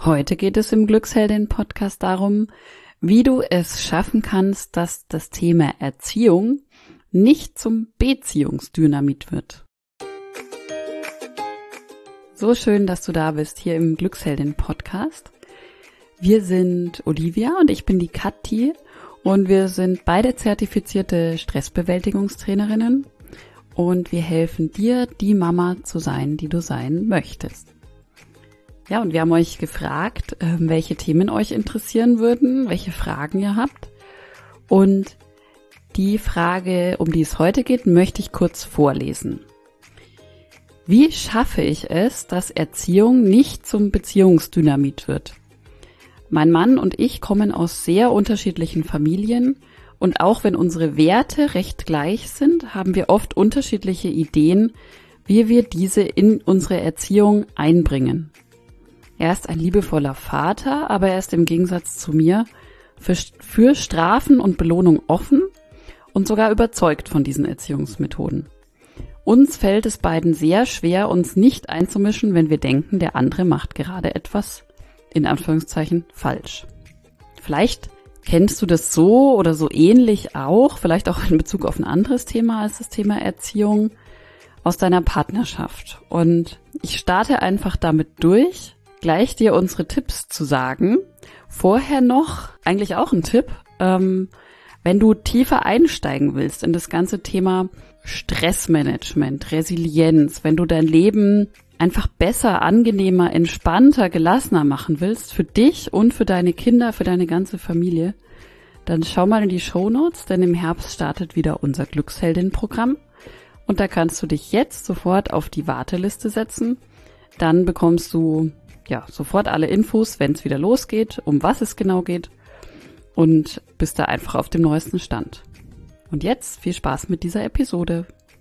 Heute geht es im Glücksheldin-Podcast darum, wie du es schaffen kannst, dass das Thema Erziehung nicht zum Beziehungsdynamit wird. So schön, dass du da bist, hier im Glücksheldin-Podcast. Wir sind Olivia und ich bin die Kathi und wir sind beide zertifizierte Stressbewältigungstrainerinnen und wir helfen dir, die Mama zu sein, die du sein möchtest. Ja, und wir haben euch gefragt, welche Themen euch interessieren würden, welche Fragen ihr habt. Und die Frage, um die es heute geht, möchte ich kurz vorlesen. Wie schaffe ich es, dass Erziehung nicht zum Beziehungsdynamit wird? Mein Mann und ich kommen aus sehr unterschiedlichen Familien und auch wenn unsere Werte recht gleich sind, haben wir oft unterschiedliche Ideen, wie wir diese in unsere Erziehung einbringen. Er ist ein liebevoller Vater, aber er ist im Gegensatz zu mir für Strafen und Belohnung offen und sogar überzeugt von diesen Erziehungsmethoden. Uns fällt es beiden sehr schwer, uns nicht einzumischen, wenn wir denken, der andere macht gerade etwas, in Anführungszeichen, falsch. Vielleicht kennst du das so oder so ähnlich auch, vielleicht auch in Bezug auf ein anderes Thema als das Thema Erziehung aus deiner Partnerschaft. Und ich starte einfach damit durch, gleich dir unsere Tipps zu sagen. Vorher noch, eigentlich auch ein Tipp, wenn du tiefer einsteigen willst in das ganze Thema Stressmanagement, Resilienz, wenn du dein Leben einfach besser, angenehmer, entspannter, gelassener machen willst, für dich und für deine Kinder, für deine ganze Familie, dann schau mal in die Shownotes, denn im Herbst startet wieder unser Glücksheldin-Programm und da kannst du dich jetzt sofort auf die Warteliste setzen. Dann bekommst du sofort alle Infos, wenn es wieder losgeht, um was es genau geht und bist da einfach auf dem neuesten Stand. Und jetzt viel Spaß mit dieser Episode.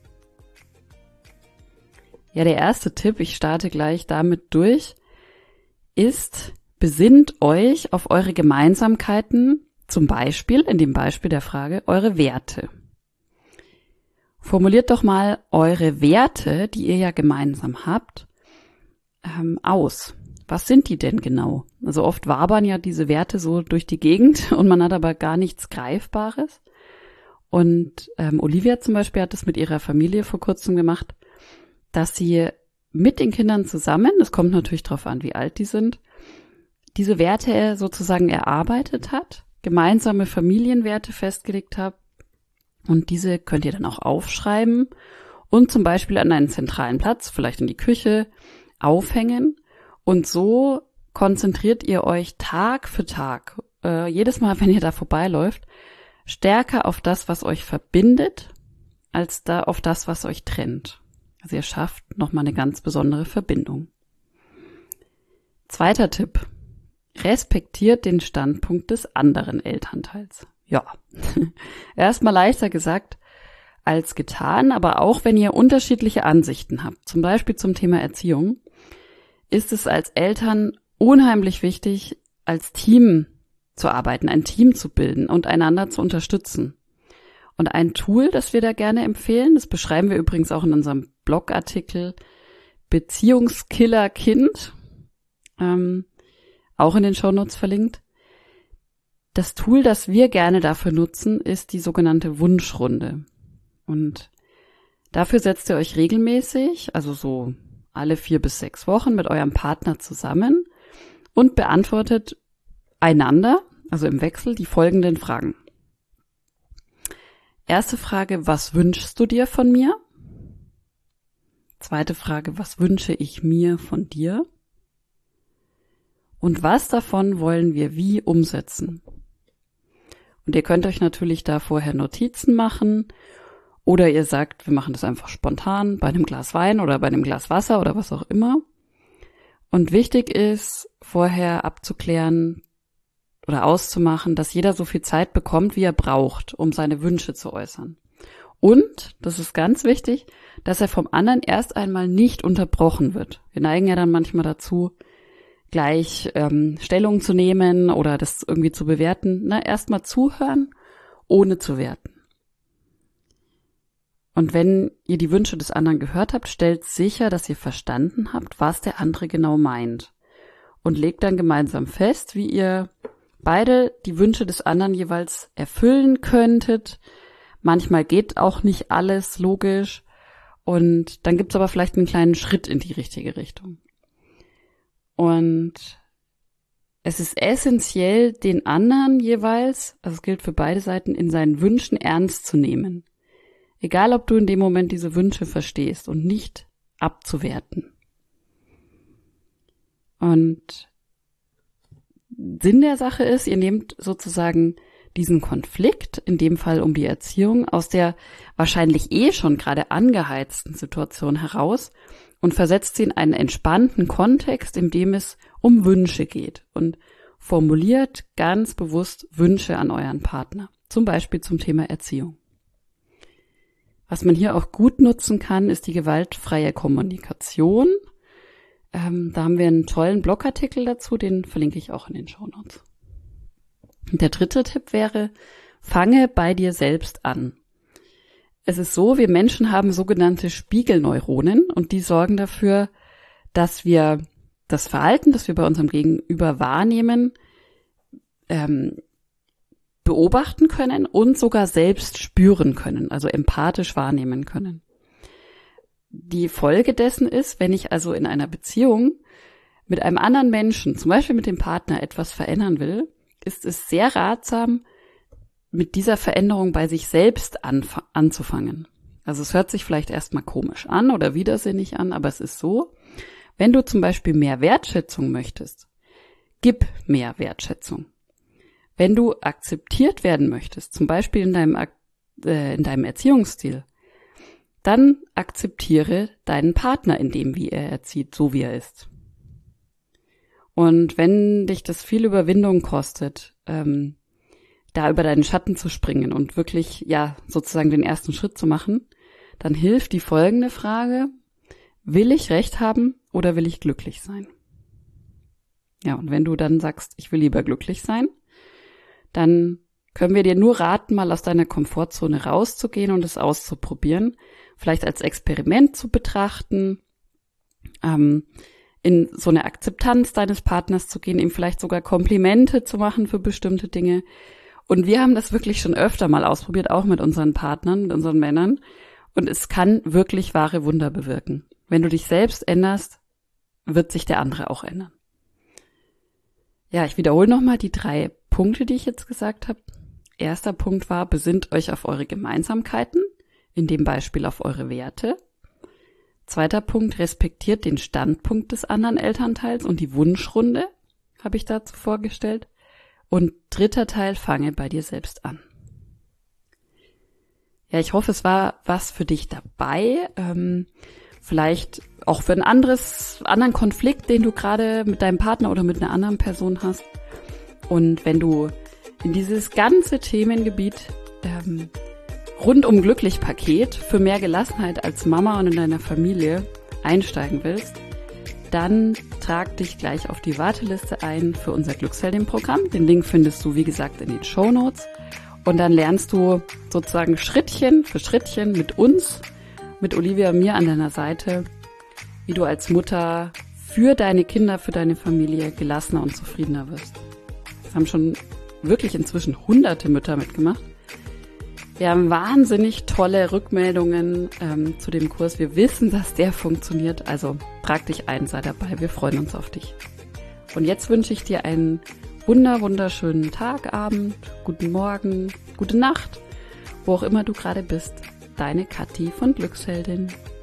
Ja, der erste Tipp, ich starte gleich damit durch, ist, besinnt euch auf eure Gemeinsamkeiten, zum Beispiel, in dem Beispiel der Frage, eure Werte. Formuliert doch mal eure Werte, die ihr ja gemeinsam habt, aus. Was sind die denn genau? Also oft wabern ja diese Werte so durch die Gegend und man hat aber gar nichts Greifbares. Und Olivia zum Beispiel hat das mit ihrer Familie vor kurzem gemacht, dass sie mit den Kindern zusammen, es kommt natürlich darauf an, wie alt die sind, diese Werte sozusagen erarbeitet hat, gemeinsame Familienwerte festgelegt hat und diese könnt ihr dann auch aufschreiben und zum Beispiel an einen zentralen Platz, vielleicht in die Küche, aufhängen. Und so konzentriert ihr euch Tag für Tag, jedes Mal, wenn ihr da vorbeiläuft, stärker auf das, was euch verbindet, als da auf das, was euch trennt. Also ihr schafft nochmal eine ganz besondere Verbindung. Zweiter Tipp. Respektiert den Standpunkt des anderen Elternteils. Ja, erstmal leichter gesagt als getan, aber auch wenn ihr unterschiedliche Ansichten habt, zum Beispiel zum Thema Erziehung, ist es als Eltern unheimlich wichtig, als Team zu arbeiten, ein Team zu bilden und einander zu unterstützen. Und ein Tool, das wir da gerne empfehlen, das beschreiben wir übrigens auch in unserem Blogartikel Beziehungskiller Kind, auch in den Shownotes verlinkt. Das Tool, das wir gerne dafür nutzen, ist die sogenannte Wunschrunde. Und dafür setzt ihr euch regelmäßig, also so alle 4 bis 6 Wochen mit eurem Partner zusammen und beantwortet einander, also im Wechsel, die folgenden Fragen. Erste Frage, was wünschst du dir von mir? Zweite Frage, was wünsche ich mir von dir? Und was davon wollen wir wie umsetzen? Und ihr könnt euch natürlich da vorher Notizen machen oder ihr sagt, wir machen das einfach spontan bei einem Glas Wein oder bei einem Glas Wasser oder was auch immer. Und wichtig ist, vorher abzuklären oder auszumachen, dass jeder so viel Zeit bekommt, wie er braucht, um seine Wünsche zu äußern. Und, das ist ganz wichtig, dass er vom anderen erst einmal nicht unterbrochen wird. Wir neigen ja dann manchmal dazu, gleich Stellung zu nehmen oder das irgendwie zu bewerten. Erstmal zuhören, ohne zu werten. Und wenn ihr die Wünsche des anderen gehört habt, stellt sicher, dass ihr verstanden habt, was der andere genau meint. und legt dann gemeinsam fest, wie ihr beide die Wünsche des anderen jeweils erfüllen könntet. Manchmal geht auch nicht alles logisch und dann gibt's aber vielleicht einen kleinen Schritt in die richtige Richtung. Und es ist essentiell, den anderen jeweils, also es gilt für beide Seiten, in seinen Wünschen ernst zu nehmen. Egal, ob du in dem Moment diese Wünsche verstehst und nicht abzuwerten. Und Sinn der Sache ist, ihr nehmt sozusagen diesen Konflikt, in dem Fall um die Erziehung, aus der wahrscheinlich schon gerade angeheizten Situation heraus und versetzt sie in einen entspannten Kontext, in dem es um Wünsche geht und formuliert ganz bewusst Wünsche an euren Partner, zum Beispiel zum Thema Erziehung. Was man hier auch gut nutzen kann, ist die gewaltfreie Kommunikation. Da haben wir einen tollen Blogartikel dazu, den verlinke ich auch in den Shownotes. Und der dritte Tipp wäre, fange bei dir selbst an. Es ist so, wir Menschen haben sogenannte Spiegelneuronen und die sorgen dafür, dass wir das Verhalten, das wir bei unserem Gegenüber wahrnehmen, beobachten können und sogar selbst spüren können, also empathisch wahrnehmen können. Die Folge dessen ist, wenn ich also in einer Beziehung mit einem anderen Menschen, zum Beispiel mit dem Partner, etwas verändern will, ist es sehr ratsam, mit dieser Veränderung bei sich selbst anzufangen. Also es hört sich vielleicht erstmal komisch an oder widersinnig an, aber es ist so, wenn du zum Beispiel mehr Wertschätzung möchtest, gib mehr Wertschätzung. Wenn du akzeptiert werden möchtest, zum Beispiel in deinem Erziehungsstil, dann akzeptiere deinen Partner in dem, wie er erzieht, so wie er ist. Und wenn dich das viel Überwindung kostet, da über deinen Schatten zu springen und wirklich, sozusagen den ersten Schritt zu machen, dann hilft die folgende Frage: Will ich Recht haben oder will ich glücklich sein? Ja, und wenn du dann sagst, ich will lieber glücklich sein, dann können wir dir nur raten, mal aus deiner Komfortzone rauszugehen und es auszuprobieren, vielleicht als Experiment zu betrachten, in so eine Akzeptanz deines Partners zu gehen, ihm vielleicht sogar Komplimente zu machen für bestimmte Dinge. Und wir haben das wirklich schon öfter mal ausprobiert, auch mit unseren Partnern, mit unseren Männern. Und es kann wirklich wahre Wunder bewirken. Wenn du dich selbst änderst, wird sich der andere auch ändern. Ja, ich wiederhole nochmal die 3 Punkte, die ich jetzt gesagt habe. Erster Punkt war, besinnt euch auf eure Gemeinsamkeiten, in dem Beispiel auf eure Werte. Zweiter Punkt, respektiert den Standpunkt des anderen Elternteils und die Wunschrunde, habe ich dazu vorgestellt. Und dritter Teil, fange bei dir selbst an. Ja, ich hoffe, es war was für dich dabei. Vielleicht auch für einen anderen Konflikt, den du gerade mit deinem Partner oder mit einer anderen Person hast. Und wenn du in dieses ganze Themengebiet rundum glücklich Paket für mehr Gelassenheit als Mama und in deiner Familie einsteigen willst, dann trag dich gleich auf die Warteliste ein für unser Glücksheldin-Programm. Den Link findest du, wie gesagt, in den Shownotes. Und dann lernst du sozusagen Schrittchen für Schrittchen mit uns, mit Olivia und mir an deiner Seite, wie du als Mutter für deine Kinder, für deine Familie gelassener und zufriedener wirst. Das haben schon wirklich inzwischen hunderte Mütter mitgemacht. Wir haben wahnsinnig tolle Rückmeldungen zu dem Kurs. Wir wissen, dass der funktioniert. Also trag dich ein, sei dabei. Wir freuen uns auf dich. Und jetzt wünsche ich dir einen wunderschönen Tag, Abend, guten Morgen, gute Nacht, wo auch immer du gerade bist. Deine Kathi von Glücksheldin.